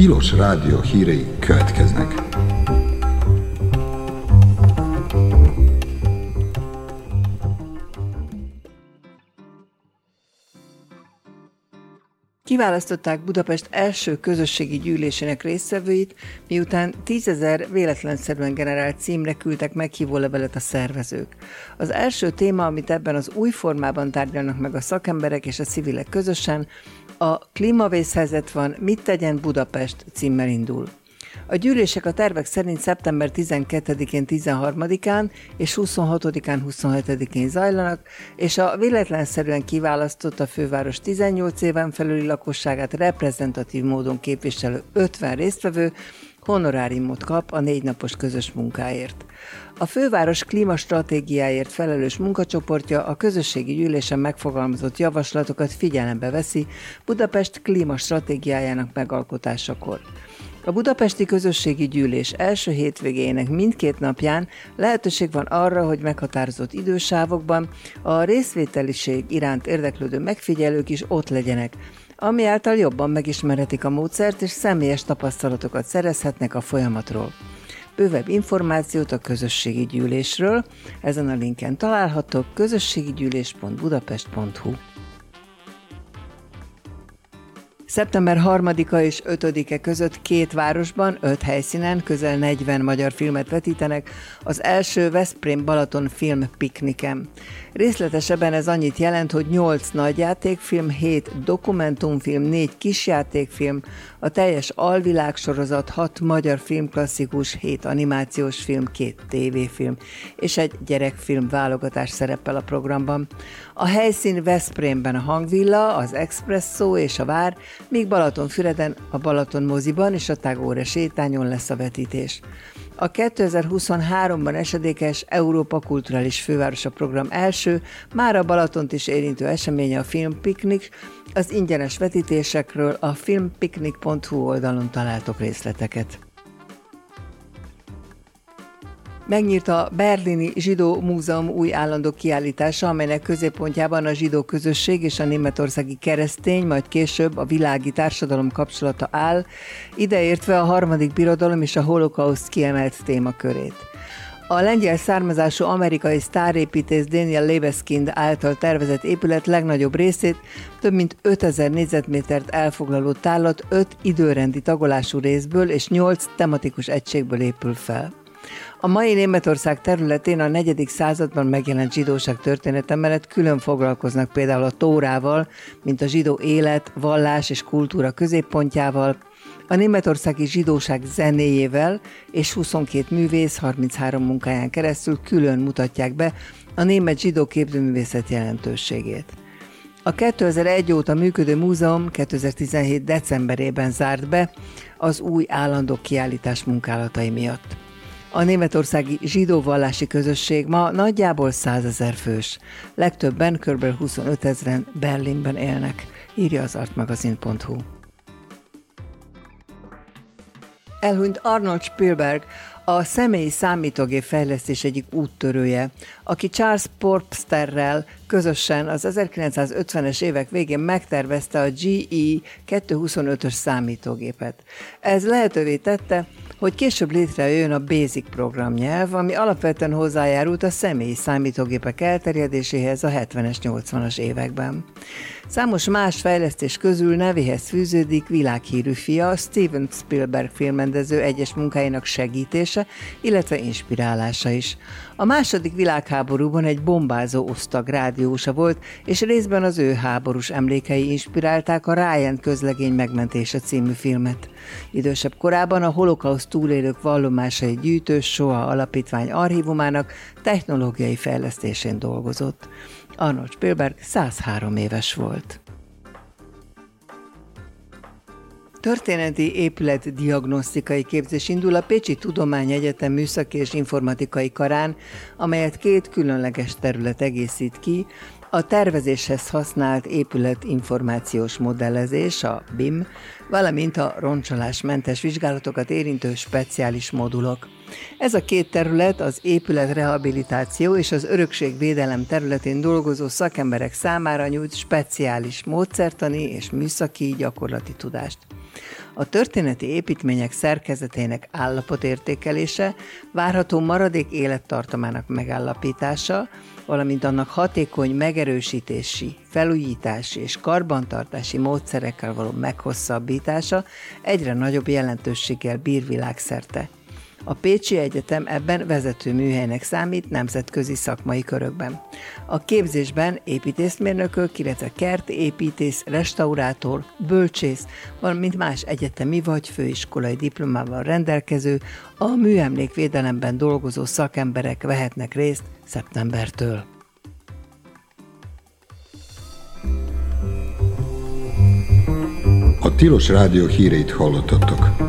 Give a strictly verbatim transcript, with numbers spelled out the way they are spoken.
Tilos Rádió hírei következnek. Kiválasztották Budapest első közösségi gyűlésének résztvevőit, miután tízezer véletlenszerűen generált címre küldtek meghívólevelet a szervezők. Az első téma, amit ebben az új formában tárgyalnak meg a szakemberek és a civilek közösen, a klímavészhelyzet van, mit tegyen Budapest címmel indul. A gyűlések a tervek szerint szeptember tizenkettedikén, tizenharmadikán és huszonhatodikán, huszonhetedikén zajlanak, és a véletlenszerűen kiválasztott a főváros tizennyolc éven felüli lakosságát reprezentatív módon képviselő ötven résztvevő honoráriumot kap a négy napos közös munkáért. A főváros klímastratégiáért felelős munkacsoportja a közösségi gyűlésen megfogalmazott javaslatokat figyelembe veszi Budapest klímastratégiájának megalkotásakor. A budapesti közösségi gyűlés első hétvégéjének mindkét napján lehetőség van arra, hogy meghatározott idősávokban a részvételiség iránt érdeklődő megfigyelők is ott legyenek, ami által jobban megismerhetik a módszert és személyes tapasztalatokat szerezhetnek a folyamatról. Bővebb információt a közösségi gyűlésről ezen a linken találhatok: közösségigyűlés pont budapest pont hu. szeptember harmadika és ötödike között két városban, öt helyszínen közel negyven magyar filmet vetítenek az első Veszprém-Balaton film pikniken. Részletesebben ez annyit jelent, hogy nyolc nagyjátékfilm, hét dokumentumfilm, négy kisjátékfilm, a teljes alvilág sorozat, hat magyar filmklasszikus, hét animációs film, két tévéfilm és egy gyerekfilm válogatás szerepel a programban. A helyszín Veszprémben a Hangvilla, az Expresszó és a Vár, míg Balatonfüreden a Balaton moziban és a Tagore sétányon lesz a vetítés. A kétezer-huszonháromban esedékes Európa Kulturális Fővárosa program első, már a Balatont is érintő eseménye a Filmpiknik. Az ingyenes vetítésekről a filmpiknik pont hu oldalon találtok részleteket. Megnyílt a Berlini Zsidó Múzeum új állandó kiállítása, amelynek középpontjában a zsidó közösség és a németországi keresztény, majd később a világi társadalom kapcsolata áll, ideértve a harmadik birodalom és a holokauszt kiemelt témakörét. A lengyel származású amerikai sztárépítész Daniel Libeskind által tervezett épület legnagyobb részét, több mint ötezer négyzetmétert elfoglaló tárlat öt időrendi tagolású részből és nyolc tematikus egységből épül fel. A mai Németország területén a negyedik században megjelent zsidóság története mellett külön foglalkoznak például a Tórával, mint a zsidó élet, vallás és kultúra középpontjával, a németországi zsidóság zenéjével, és huszonkét művész harminchárom munkáján keresztül külön mutatják be a német zsidó képzőművészet jelentőségét. A kétezer-egy óta működő múzeum kétezer-tizenhét decemberében zárt be az új állandó kiállítás munkálatai miatt. A németországi zsidó vallási közösség ma nagyjából százezer fős, legtöbben kb. huszonötezren Berlinben élnek, írja az artmagazin pont hu. Elhunyt Arnold Spielberg, a személyi számítógép fejlesztés egyik úttörője, aki Charles Forsterrel közösen az ezerkilencszázötvenes évek végén megtervezte a gé e kétszázhuszonötös számítógépet. Ez lehetővé tette, hogy később létrejöjjön a BASIC programnyelv, ami alapvetően hozzájárult a személyi számítógépek elterjedéséhez a hetvenes, nyolcvanas években. Számos más fejlesztés közül nevéhez fűződik világhírű fia, Steven Spielberg filmrendező egyes munkáinak segítése, illetve inspirálása is. A második világháborúban egy bombázó osztag rádiósa volt, és részben az ő háborús emlékei inspirálták a Ryan közlegény megmentése című filmet. Idősebb korában a holokauszt túlélők vallomásai gyűjtő Soa alapítvány archívumának technológiai fejlesztésén dolgozott. Arnold Spielberg százhárom éves volt. Történeti épületdiagnosztikai képzés indul a Pécsi Tudományegyetem Műszaki és Informatikai Karán, amelyet két különleges terület egészít ki, a tervezéshez használt épületinformációs modellezés, a bé i em, valamint a roncsolásmentes vizsgálatokat érintő speciális modulok. Ez a két terület az épületrehabilitáció és az örökségvédelem területén dolgozó szakemberek számára nyújt speciális módszertani és műszaki gyakorlati tudást. A történeti építmények szerkezetének állapotértékelése, várható maradék élettartamának megállapítása, valamint annak hatékony megerősítési, felújítási és karbantartási módszerekkel való meghosszabbítása egyre nagyobb jelentőséggel bír világszerte. A Pécsi Egyetem ebben vezető műhelynek számít nemzetközi szakmai körökben. A képzésben építészmérnökök, illetve kertépítész, restaurátor, bölcsész, valamint más egyetemi vagy főiskolai diplomával rendelkező, a műemlékvédelemben dolgozó szakemberek vehetnek részt szeptembertől. A Tilos Rádió híreit hallottatok.